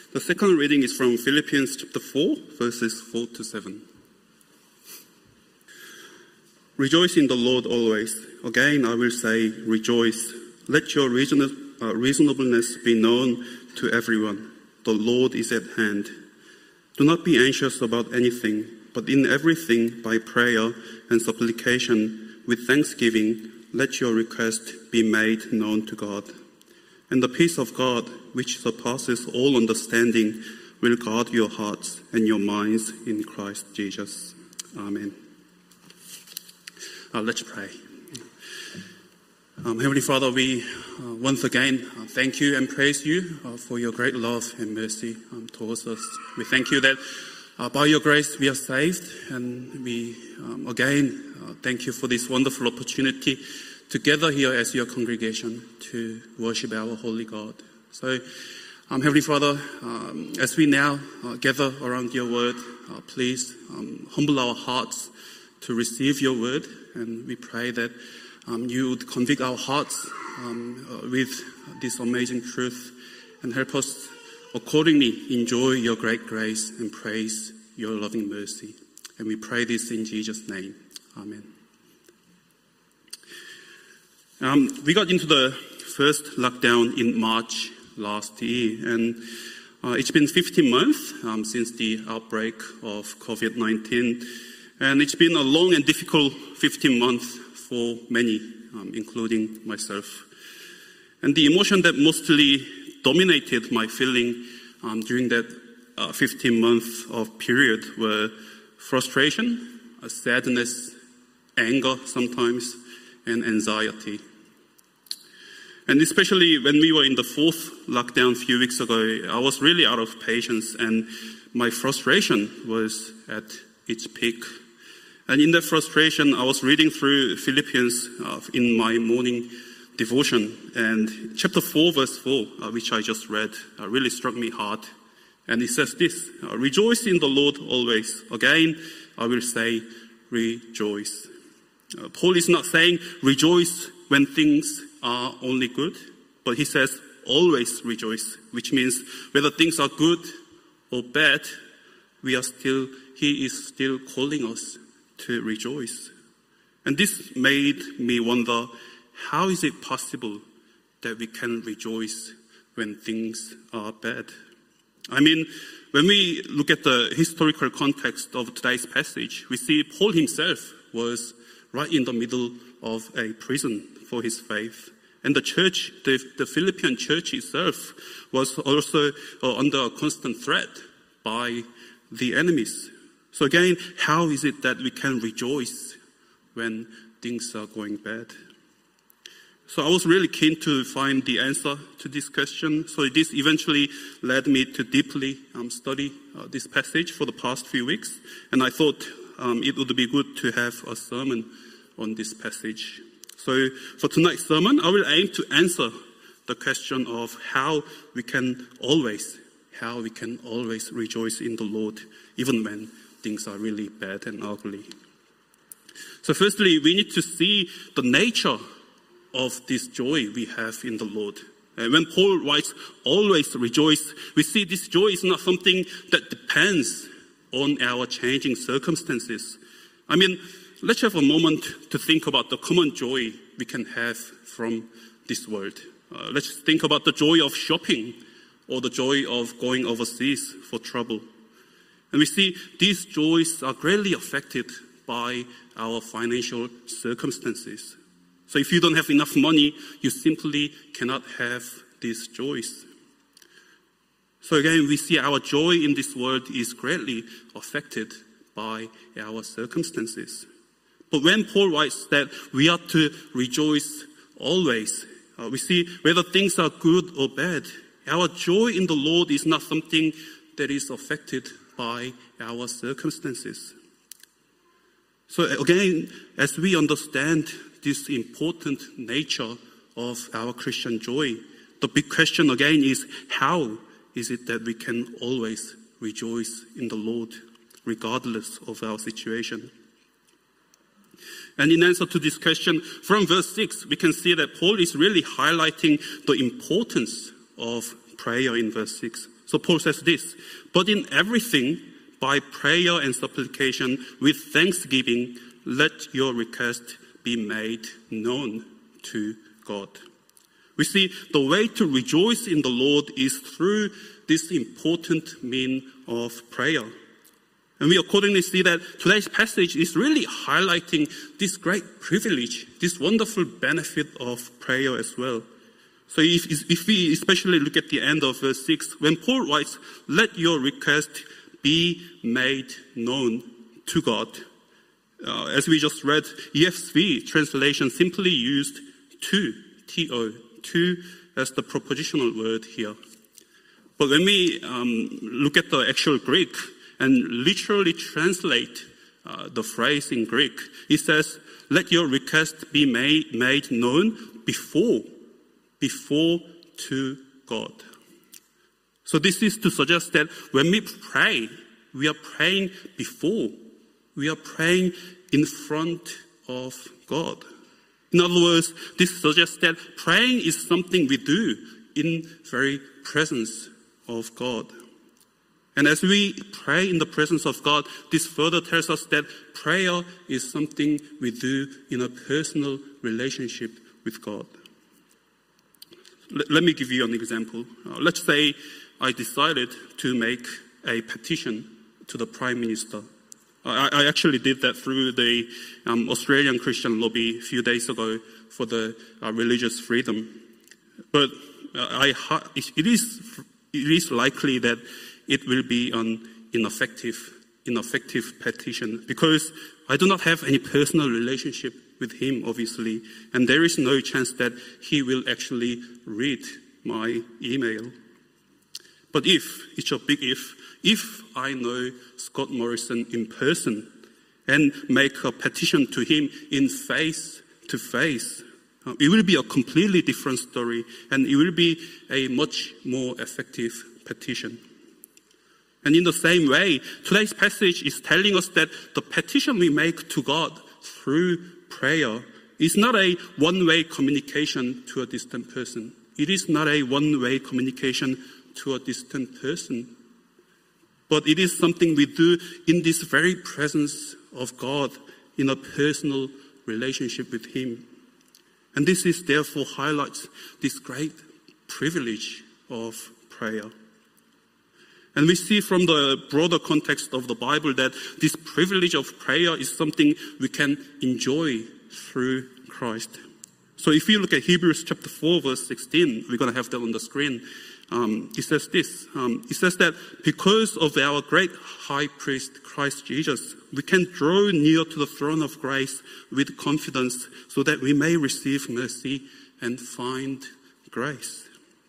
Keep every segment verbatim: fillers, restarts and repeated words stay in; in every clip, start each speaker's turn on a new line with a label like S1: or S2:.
S1: The second reading is from Philippians chapter four, verses four to seven. Rejoice in the Lord always. Again, I will say, rejoice. Let your reason, uh, reasonableness be known to everyone. The Lord is at hand. Do not be anxious about anything, but in everything, by prayer and supplication, with thanksgiving, let your request be made known to God. And the peace of God, which surpasses all understanding, will guard your hearts and your minds in Christ Jesus. Amen. Uh, let's pray. Um, Heavenly Father, we uh, once again uh, thank you and praise you uh, for your great love and mercy um, towards us. We thank you that uh, by your grace we are saved, and we um, again uh, thank you for this wonderful opportunity to gather here as your congregation to worship our holy God. So, um, Heavenly Father, um, as we now uh, gather around your word, uh, please um, humble our hearts to receive your word, and we pray that Um, you would convict our hearts um, uh, with this amazing truth and help us accordingly enjoy your great grace and praise your loving mercy. And we pray this in Jesus' name. Amen. Um, we got into the first lockdown in March last year, and uh, it's been fifteen months um, since the outbreak of covid nineteen, and it's been a long and difficult fifteen months for many, um, including myself. And the emotion that mostly dominated my feeling um, during that uh, fifteen months of period were frustration, uh, sadness, anger sometimes, and anxiety. And especially when we were in the fourth lockdown a few weeks ago, I was really out of patience, and my frustration was at its peak. And in that frustration, I was reading through Philippians uh, in my morning devotion. And chapter four, verse four, uh, which I just read, uh, really struck me hard. And it says this, uh, rejoice in the Lord always. Again, I will say, rejoice. Uh, Paul is not saying rejoice when things are only good, but he says always rejoice, which means whether things are good or bad, we are still, he is still calling us to rejoice. And this made me wonder, how is it possible that we can rejoice when things are bad? I mean, when we look at the historical context of today's passage, we see Paul himself was right in the middle of a prison for his faith. And the church, the, the Philippian church itself, was also uh, under a constant threat by the enemies. So again, how is it that we can rejoice when things are going bad? So I was really keen to find the answer to this question. So this eventually led me to deeply um, study uh, this passage for the past few weeks. And I thought um, it would be good to have a sermon on this passage. So for tonight's sermon, I will aim to answer the question of how we can always, how we can always rejoice in the Lord, even when things are really bad and ugly. So firstly, we need to see the nature of this joy we have in the Lord. And when Paul writes, always rejoice, we see this joy is not something that depends on our changing circumstances. I mean, let's have a moment to think about the common joy we can have from this world. Uh, let's think about the joy of shopping or the joy of going overseas for travel. And we see these joys are greatly affected by our financial circumstances. So if you don't have enough money, you simply cannot have these joys. So again, we see our joy in this world is greatly affected by our circumstances. But when Paul writes that we are to rejoice always, uh, we see whether things are good or bad, our joy in the Lord is not something that is affected by our circumstances. So again, as we understand this important nature of our Christian joy, the big question again is, how is it that we can always rejoice in the Lord, regardless of our situation? And in answer to this question, from verse six, we can see that Paul is really highlighting the importance of prayer in verse six. So Paul says this, but in everything, by prayer and supplication, with thanksgiving, let your request be made known to God. We see the way to rejoice in the Lord is through this important mean of prayer. And we accordingly see that today's passage is really highlighting this great privilege, this wonderful benefit of prayer as well. So if, if we especially look at the end of verse six, when Paul writes, let your request be made known to God. Uh, as we just read, E S V translation simply used to, T O, to as the propositional word here. But when we um, look at the actual Greek and literally translate uh, the phrase in Greek, it says, let your request be made, made known before, before to God. So this is to suggest that when we pray, we are praying before, we are praying in front of God. In other words, this suggests that praying is something we do in very presence of God. And as we pray in the presence of God, this further tells us that prayer is something we do in a personal relationship with God. L- let me give you an example. Uh, let's say I decided to make a petition to the Prime Minister. I, I actually did that through the um, Australian Christian lobby a few days ago for the uh, religious freedom. But uh, I, it is it is likely that it will be an ineffective, ineffective petition because I do not have any personal relationship with him, obviously, and there is no chance that he will actually read my email. But if, it's a big if, if I know Scott Morrison in person and make a petition to him in face to face, uh, it will be a completely different story and it will be a much more effective petition. And in the same way, today's passage is telling us that the petition we make to God through prayer is not a one-way communication to a distant person. It is not a one-way communication to a distant person. But it is something we do in this very presence of God, in a personal relationship with Him. And this is therefore highlights this great privilege of prayer. And we see from the broader context of the Bible that this privilege of prayer is something we can enjoy through Christ. So if you look at Hebrews chapter four, verse sixteen, we're going to have that on the screen. Um, it says this, um, it says that because of our great high priest, Christ Jesus, we can draw near to the throne of grace with confidence so that we may receive mercy and find grace.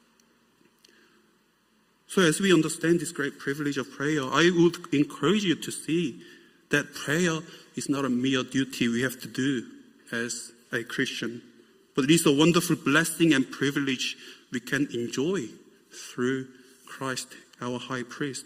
S1: So as we understand this great privilege of prayer, I would encourage you to see that prayer is not a mere duty we have to do as a Christian, but it is a wonderful blessing and privilege we can enjoy through Christ, our high priest.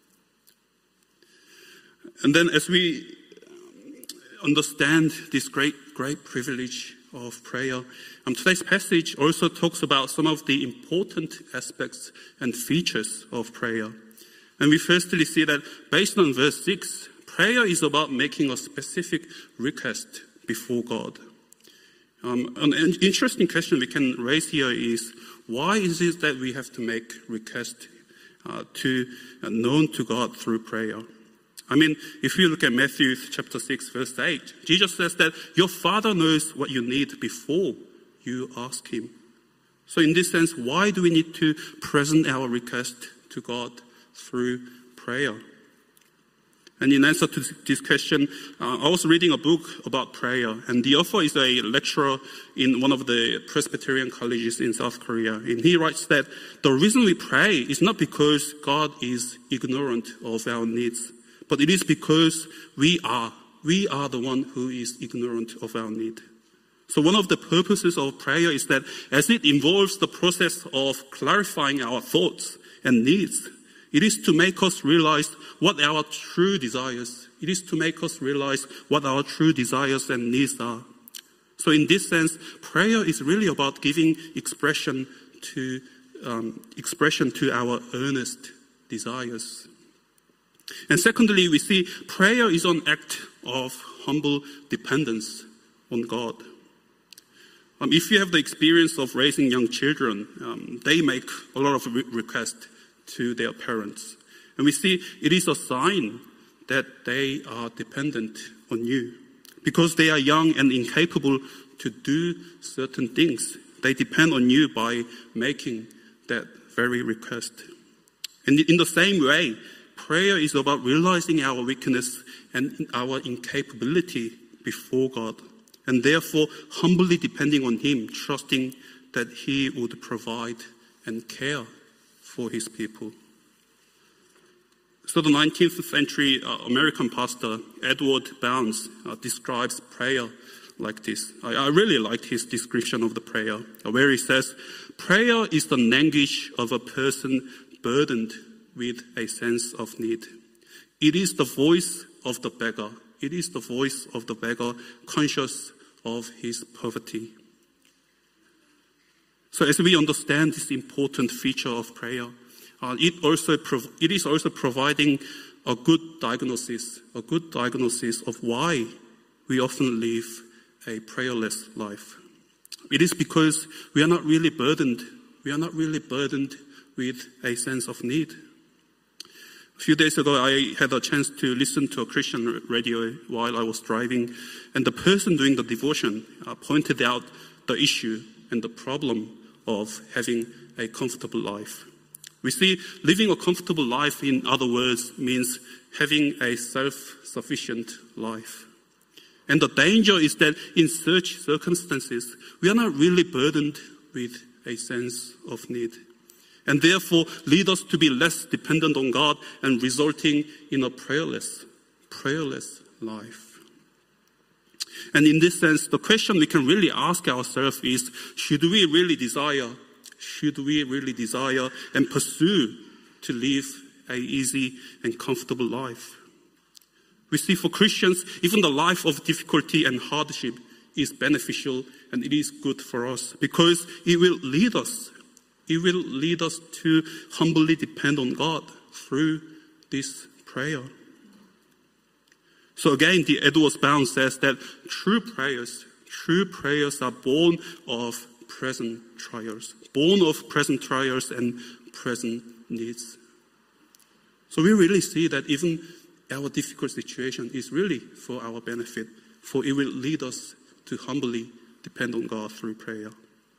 S1: And then as we understand this great, great privilege of prayer, um, today's passage also talks about some of the important aspects and features of prayer. And we firstly see that based on verse six, prayer is about making a specific request before God. Um, an interesting question we can raise here is, why is it that we have to make requests uh, to uh, known to God through prayer? I mean, if you look at Matthew chapter six, verse eight, Jesus says that your Father knows what you need before you ask Him. So in this sense, why do we need to present our request to God through prayer? And in answer to this question, uh, I was reading a book about prayer, and the author is a lecturer in one of the Presbyterian colleges in South Korea. And he writes that the reason we pray is not because God is ignorant of our needs, but it is because we are. We are the one who is ignorant of our need. So one of the purposes of prayer is that as it involves the process of clarifying our thoughts and needs, it is to make us realize what our true desires, it is to make us realize what our true desires and needs are. So in this sense, prayer is really about giving expression to um, expression to our earnest desires. And secondly, we see prayer is an act of humble dependence on God. Um, if you have the experience of raising young children, um, they make a lot of re- requests to their parents. And we see it is a sign that they are dependent on you. Because they are young and incapable to do certain things, they depend on you by making that very request. And in the same way, prayer is about realizing our weakness and our incapability before God, and therefore humbly depending on Him, trusting that He would provide and care for His people. So the nineteenth century uh, American pastor Edward Bounds uh, describes prayer like this. I, I really liked his description of the prayer, uh, where he says, prayer is the language of a person burdened with a sense of need. It is the voice of the beggar. It is the voice of the beggar conscious of his poverty. So as we understand this important feature of prayer, uh, it also prov- it is also providing a good diagnosis, a good diagnosis of why we often live a prayerless life. It is because we are not really burdened. We are not really burdened with a sense of need. A few days ago, I had a chance to listen to a Christian radio while I was driving, and the person doing the devotion uh, pointed out the issue and the problem of having a comfortable life. We see living a comfortable life, in other words, means having a self-sufficient life. And the danger is that in such circumstances, we are not really burdened with a sense of need, and therefore lead us to be less dependent on God and resulting in a prayerless, prayerless life. And in this sense, the question we can really ask ourselves is, should we really desire, should we really desire and pursue to live an easy and comfortable life? We see for Christians, even the life of difficulty and hardship is beneficial and it is good for us because it will lead us. It will lead us to humbly depend on God through this prayer. So again, the Edward Bounds says that true prayers, true prayers are born of present trials, born of present trials and present needs. So we really see that even our difficult situation is really for our benefit, for it will lead us to humbly depend on God through prayer.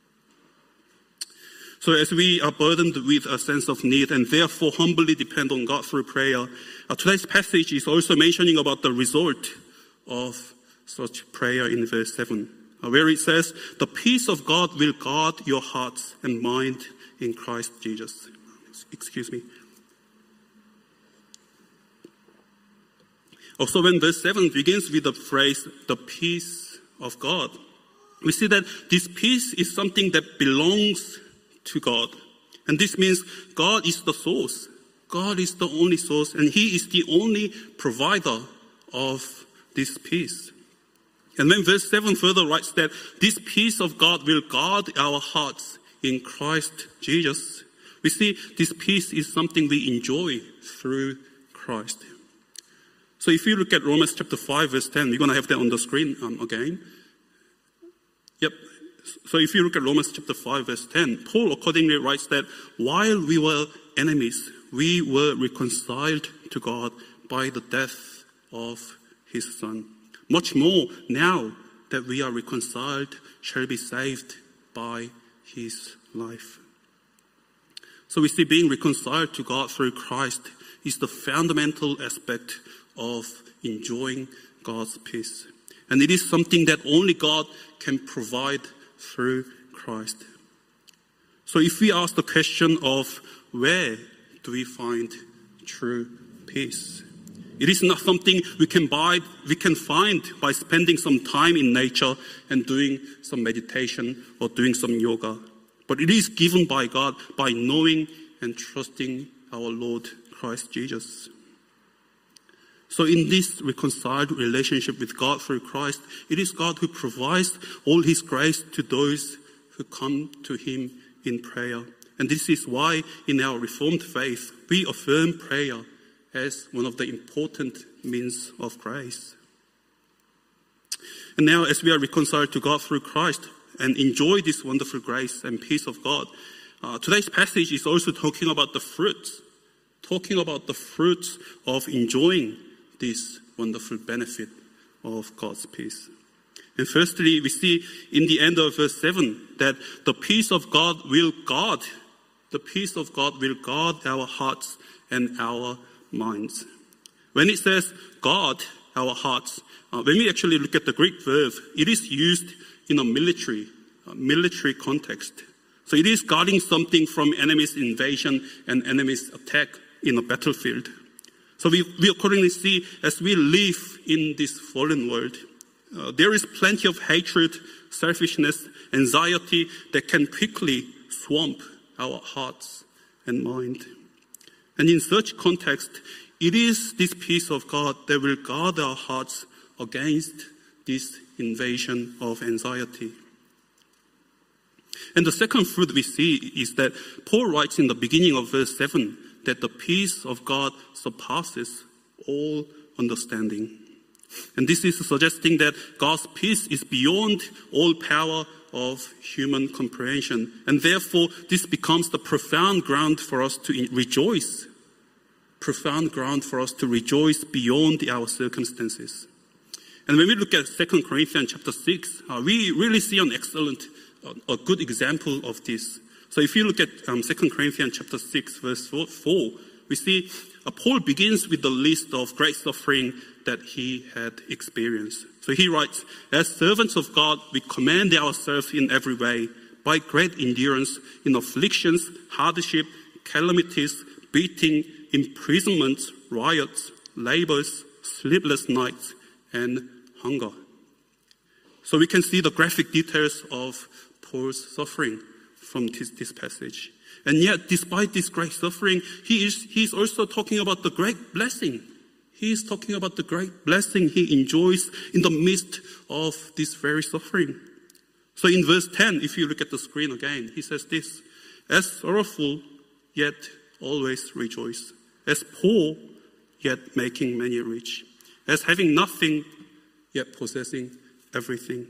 S1: So as we are burdened with a sense of need and therefore humbly depend on God through prayer, uh, today's passage is also mentioning about the result of such prayer in verse seven, uh, where it says, the peace of God will guard your hearts and mind in Christ Jesus. Excuse me. Also, when verse seven begins with the phrase, the peace of God, we see that this peace is something that belongs to God. And this means God is the source. God is the only source, and He is the only provider of this peace. And when verse seven further writes that this peace of God will guard our hearts in Christ Jesus, we see this peace is something we enjoy through Christ. So if you look at Romans chapter five, verse ten, we're going to have that on the screen um, again. Yep. So if you look at Romans chapter five, verse ten, Paul accordingly writes that while we were enemies, we were reconciled to God by the death of His Son. Much more, now that we are reconciled, shall be saved by His life. So we see being reconciled to God through Christ is the fundamental aspect of enjoying God's peace. And it is something that only God can provide through Christ. So if we ask the question of where do we find true peace? It is not something we can buy, we can find by spending some time in nature and doing some meditation or doing some yoga. But it is given by God by knowing and trusting our Lord Christ Jesus. So in this reconciled relationship with God through Christ, it is God who provides all His grace to those who come to Him in prayer. And this is why in our Reformed faith, we affirm prayer as one of the important means of grace. And now as we are reconciled to God through Christ and enjoy this wonderful grace and peace of God, uh, today's passage is also talking about the fruits, talking about the fruits of enjoying this wonderful benefit of God's peace. And firstly, we see in the end of verse seven that the peace of God will guard, the peace of God will guard our hearts and our minds. When it says guard our hearts, uh, when we actually look at the Greek verb, it is used in a military, uh, military context. So it is guarding something from enemy's invasion and enemy's attack in a battlefield. So we, we accordingly see, as we live in this fallen world, uh, there is plenty of hatred, selfishness, anxiety that can quickly swamp our hearts and mind. And in such context, it is this peace of God that will guard our hearts against this invasion of anxiety. And the second fruit we see is that Paul writes in the beginning of verse seven that the peace of God surpasses all understanding. And this is suggesting that God's peace is beyond all power of human comprehension. And therefore, this becomes the profound ground for us to rejoice. Profound ground for us to rejoice beyond our circumstances. And when we look at Second Corinthians chapter six, uh, we really see an excellent, uh, a good example of this. So if you look at um, Second Corinthians chapter six, verse four, we see uh, Paul begins with the list of great suffering that he had experienced. So he writes, as servants of God, we commend ourselves in every way, by great endurance, in afflictions, hardship, calamities, beating, imprisonments, riots, labors, sleepless nights, and hunger. So we can see the graphic details of Paul's suffering from this, this passage. And yet, despite this great suffering, he is he's also talking about the great blessing. He is talking about the great blessing he enjoys in the midst of this very suffering. So in verse ten, if you look at the screen again, he says this, as sorrowful, yet always rejoice. As poor, yet making many rich. As having nothing, yet possessing everything.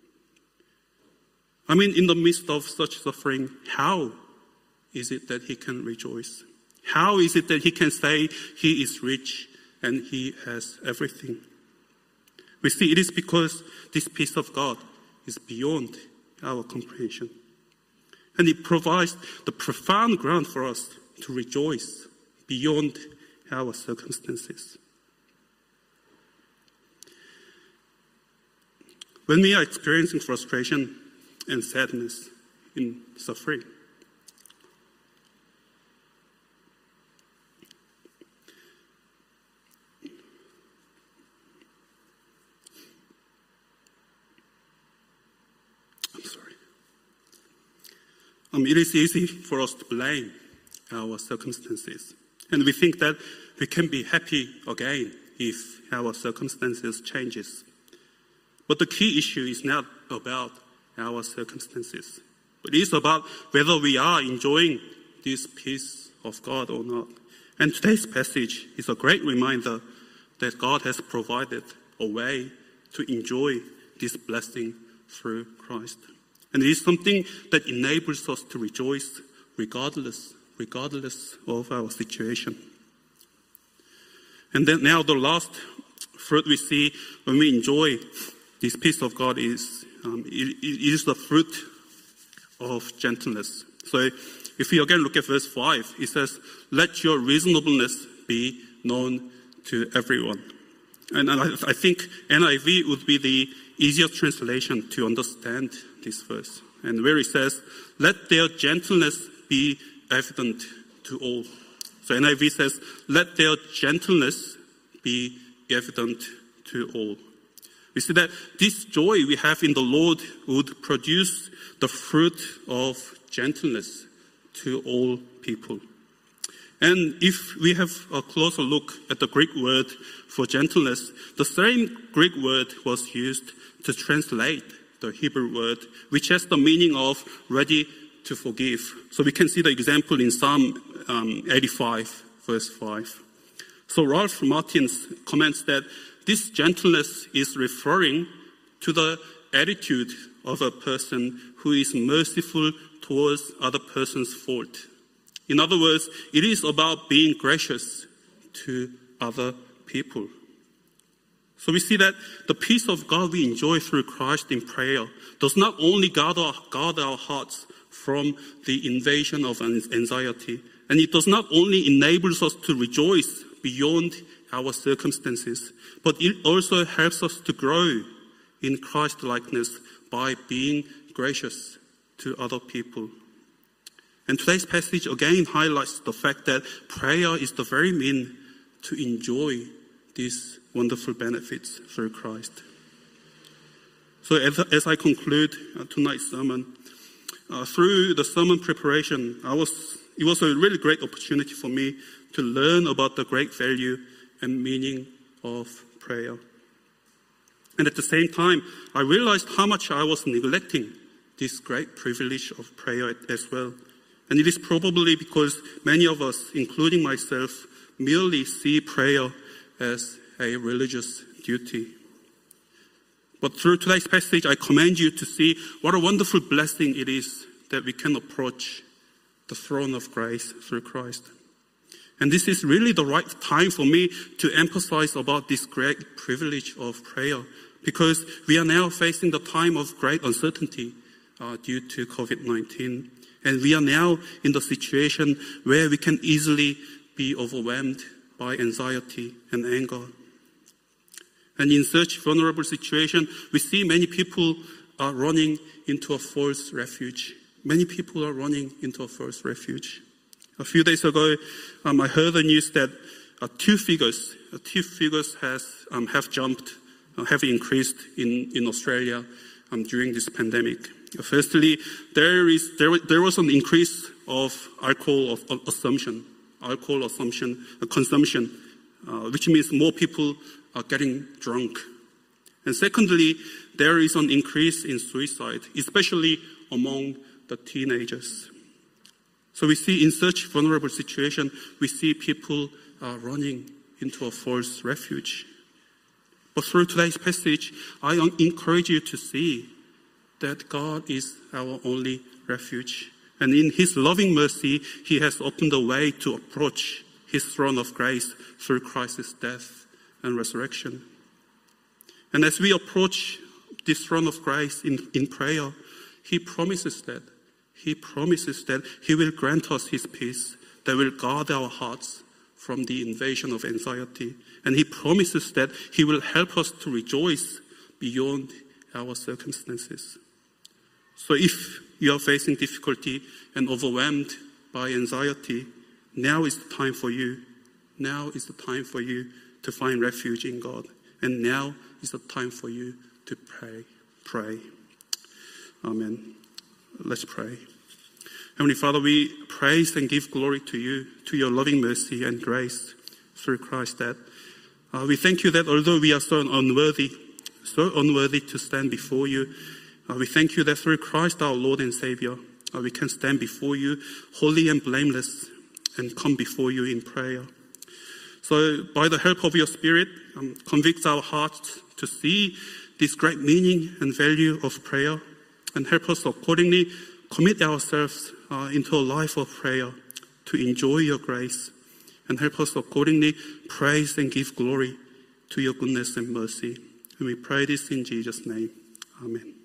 S1: I mean, in the midst of such suffering, how is it that he can rejoice? How is it that he can say he is rich and he has everything? We see it is because this peace of God is beyond our comprehension. And it provides the profound ground for us to rejoice beyond our circumstances. When we are experiencing frustration and sadness in suffering, I'm sorry. Um, it is easy for us to blame our circumstances. And we think that we can be happy again if our circumstances changes. But the key issue is not about our circumstances, but it is about whether we are enjoying this peace of God or not. And today's passage is a great reminder that God has provided a way to enjoy this blessing through Christ. And it is something that enables us to rejoice regardless regardless of our situation. And then now the last fruit we see when we enjoy this peace of God is um, it, it is the fruit of gentleness. So if we again look at verse five, it says, let your reasonableness be known to everyone. And I, I think N I V would be the easiest translation to understand this verse. And where it says, let their gentleness be evident to all. So N I V says, let their gentleness be evident to all. We see that this joy we have in the Lord would produce the fruit of gentleness to all people. And if we have a closer look at the Greek word for gentleness, the same Greek word was used to translate the Hebrew word, which has the meaning of ready to forgive. So we can see the example in Psalm um, eighty-five, verse five. So Ralph Martins comments that this gentleness is referring to the attitude of a person who is merciful towards other person's fault. In other words, it is about being gracious to other people. So we see that the peace of God we enjoy through Christ in prayer does not only guard our, guard our hearts from the invasion of anxiety, and it does not only enable us to rejoice beyond our circumstances, but it also helps us to grow in Christ-likeness by being gracious to other people. And today's passage again highlights the fact that prayer is the very means to enjoy these wonderful benefits through Christ. So as, as I conclude uh, tonight's sermon, uh, through the sermon preparation, I was, it was a really great opportunity for me to learn about the great value and meaning of prayer. And at the same time, I realized how much I was neglecting this great privilege of prayer as well. And it is probably because many of us, including myself, merely see prayer as a religious duty. But through today's passage, I commend you to see what a wonderful blessing it is that we can approach the throne of grace through Christ. And this is really the right time for me to emphasize about this great privilege of prayer, because we are now facing the time of great uncertainty uh, due to covid nineteen. And we are now in the situation where we can easily be overwhelmed by anxiety and anger. And in such vulnerable situation, we see many people are running into a false refuge. Many people are running into a false refuge. A few days ago, um, I heard the news that uh, two figures, uh, two figures has um, have jumped, uh, have increased in in Australia um, during this pandemic. Uh, firstly, there is there there was an increase of alcohol of, of assumption, alcohol assumption uh, consumption, uh, which means more people are getting drunk. And secondly, there is an increase in suicide, especially among the teenagers. So we see in such vulnerable situation, we see people uh, running into a false refuge. But through today's passage, I encourage you to see that God is our only refuge. And in His loving mercy, He has opened a way to approach His throne of grace through Christ's death and resurrection. And as we approach this throne of grace in, in prayer, He promises that, He promises that He will grant us His peace that will guard our hearts from the invasion of anxiety. And He promises that He will help us to rejoice beyond our circumstances. So if you are facing difficulty and overwhelmed by anxiety, now is the time for you. Now is the time for you to find refuge in God. And now is the time for you to pray. Pray. Amen. Let's pray. Heavenly Father, we praise and give glory to you, to your loving mercy and grace through Christ. That uh, we thank you that although we are so unworthy, so unworthy to stand before you, uh, we thank you that through Christ our Lord and Savior, uh, we can stand before you holy and blameless and come before you in prayer. So by the help of your Spirit, um, convict our hearts to see this great meaning and value of prayer, and help us accordingly commit ourselves uh, into a life of prayer to enjoy your grace, and help us accordingly praise and give glory to your goodness and mercy. And we pray this in Jesus' name. Amen.